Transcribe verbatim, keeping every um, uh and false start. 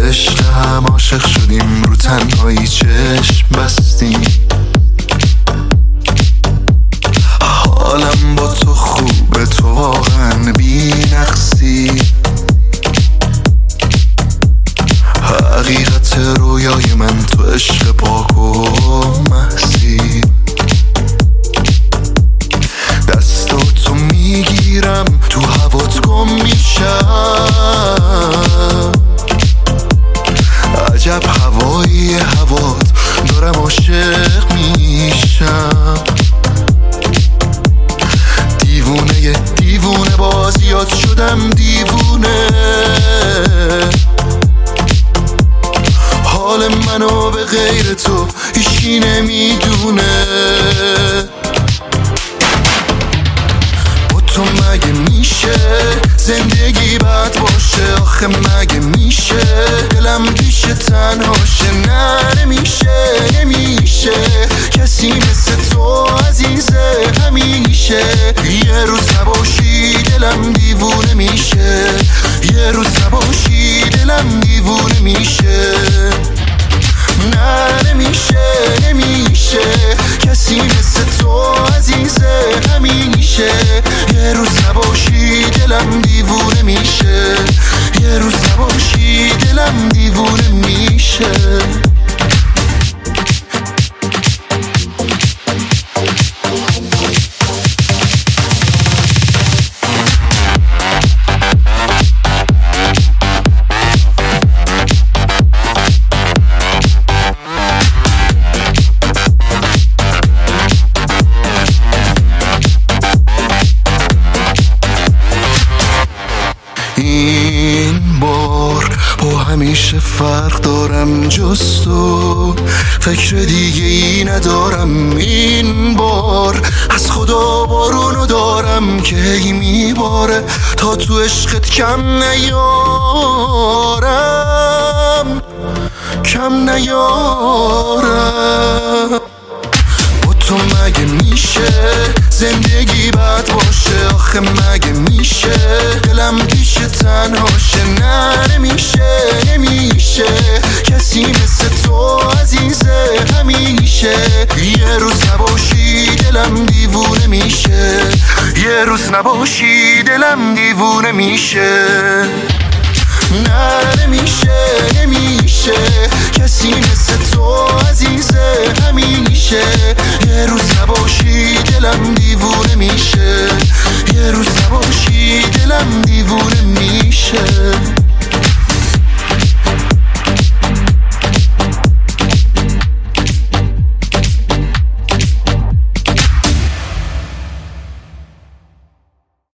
عشق هم عاشق شدیم، رو تنهایی چشم بستیم. حالم با تو خوبه، تو واقعا بی نقصی. حقیقت رویای من تو عشق پاک و محضی. دستاتو میگیرم تو هوات گم میشم. عجب هوایی هوات، دارم عاشق میشم. دیوونه دیوونه بازیات شدم دیوونه. حال منو به غیر تو هیچی نمیدونه. با تو مگه میشه زندگی بد باشه؟ آخه مگه میشه دلم پیش تنهاشه؟ نه نمیشه نمیشه کسی مثل تو عزیزه همیشه. یه روز نباشی دلم دیوونه میشه. یه روز نباشی دلم دیوونه میشه. نه نمیشه نمیشه کسی مثل تو عزیزه همیشه. یه روز نباشی دلم دیوونه میشه. یه روز نباشی دلم دیوونه میشه. این بار با همیشه فرق دارم جز تو، فکر دیگه ای ندارم. این بار از خدا بارونو دارم که هی میباره تا تو عشقت کم نیارم، کم نیارم. تو مگه میشه زندگی بد باشه؟ آخه مگه میشه دلم پیش تنهاشه؟ نه نمیشه نمیشه کسی مثل تو عزیزه همیشه. یه روز نباشی دلم دیوونه میشه. یه روز نباشی دلم دیوونه میشه. نه نمیشه نمیشه کسی مثل تو عزیزه همیشه. یه روز نباشی دلم دیوونه میشه. یه روز نباشی دلم دیوونه میشه.